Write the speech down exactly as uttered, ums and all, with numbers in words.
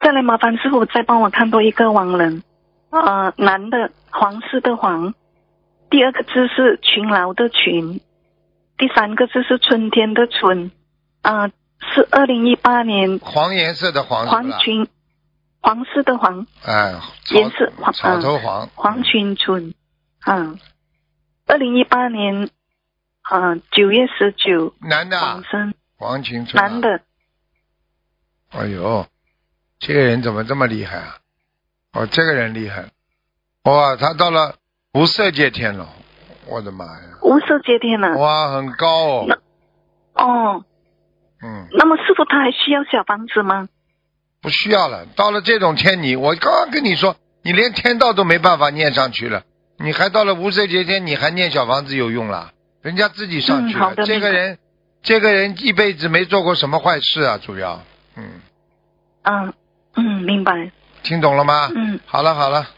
再来麻烦师傅再帮我看多一个亡人，呃，男的，黄氏的黄，第二个字是勤劳的勤，第三个字是春天的春，呃，是二零一八年黄颜色的黄是吧？ 黄群，黄氏的黄， 哎， 颜色黄， 草头黄， 嗯、黄群春，嗯，二零一八年，嗯，九月十九， 男的， 往生， 黄群春、啊， 男的。 哎呦，这个人怎么这么厉害啊？哦，这个人厉害，哇，他到了无色界天了，我的妈呀！ 无色界天了。 哇，很高哦。 哦。 嗯。 那么师傅他还需要小房子吗？ 不需要了，到了这种天你，我刚刚跟你说，你连天道都没办法念上去了，你还到了无色界天，你还念小房子有用了？人家自己上去了。 嗯、 这个人，这个人一辈子没做过什么坏事啊，主要，嗯。 嗯嗯，明白。 听懂了吗？ 嗯。 好了好了。